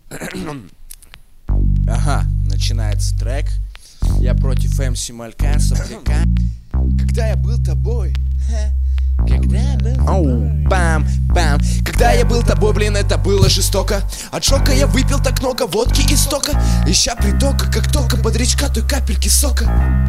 Ага, начинается трек. Я против МС Малька, сопляка. Когда я был тобой, когда я был тобой, бам-бам. Когда я был тобой, блин, это было жестоко. От шока я выпил так много водки и стока, ища притока, как только бодрячка той капельки сока.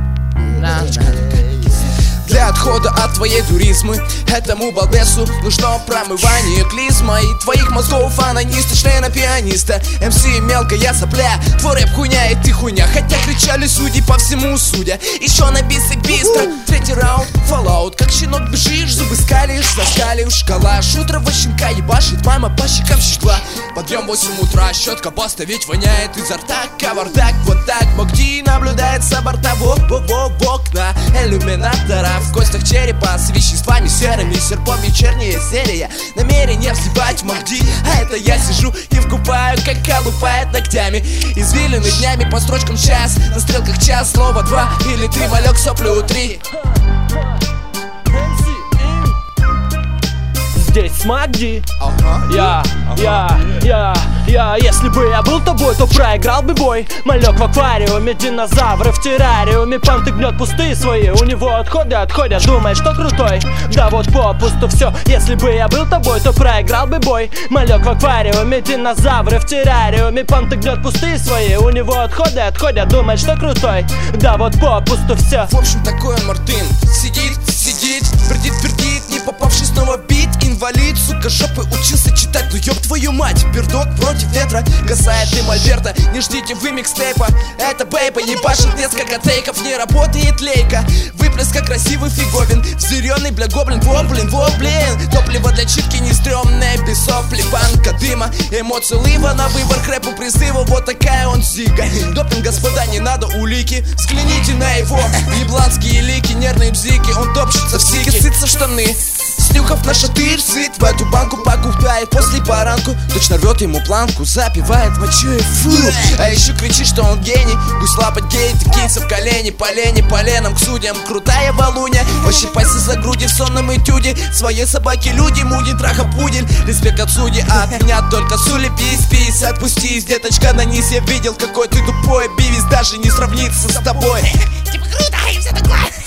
Для отхода от твоей дуризмы этому балбесу нужно промывание клизма и твоих мозгов анониста, члена пианиста. МС мелкая сопля, твой рэп хуйня и ты хуйня. Хотя кричали судьи по всему судя. Еще на бисы быстро, третий раунд, фоллаут. Как щенок бежишь, зубы скалишь, заскалишь калаш. Утро во щенка ебашит, мама по щекам щекла. Подъем 8 утра, щетка поставить воняет изо рта. Кавардак, вот так, Мокди наблюдает со борта в окна иллюминатора. В костях черепа с веществами серыми, серпом вечерняя серия. Намерение взъебать в Мокди, а это я сижу и вкупаю, как колупает ногтями. Извилины днями по строчкам час, на стрелках час, слово 2 или 3, малек соплю 3. Здесь Смокди. Если бы я был тобой, то проиграл бы бой. Малек в аквариуме, динозавры в террариуме. Панты гнет пустые свои, у него отходят, думает, что крутой. Да вот попусту все. Если бы я был тобой, то проиграл бы бой. Малек в аквариуме, динозавры в террариуме. Панты гнет пустые свои, у него отходят, думает, что крутой. Да вот попусту все. В общем, такой он Мартын. Сидит, твердит, не попавший снова бит. Инвалид, сука, жопы учился читать. Ну ёб твою мать, пердот против ветра. Касает им Альберта, не ждите вы микстейпа. Это бейба, ебашит несколько тейков. Не работает лейка, выплеска красивый фиговин. Взъяренный, бля, гоблин, воблин. Топливо для читки не стрёмное, без сопли, банка дыма. Эмоции лыва на выбор, к рэпу призыва. Вот такая он зига. Допинг, господа, не надо улики. Взгляните на его ебланские лики, нервные бзики. Он топчется в сике, сытся штаны. Снюхав на шатырь, сыт в эту банку покупает после баранку. Точно рвет ему планку, запивает мочой, фу. А еще кричит, что он гений. Пусть лапать гей, кийца в колени. Поленом к судьям, крутая балуня. Пощипайся за груди в сонном этюде. Своей собаки люди, муди, траха пудель. Респект от судьи, а от меня только сули. Пись, отпустись, деточка, на низ. Я видел, какой ты тупой. Бивис даже не сравнится с тобой. Типа круто, и все такое.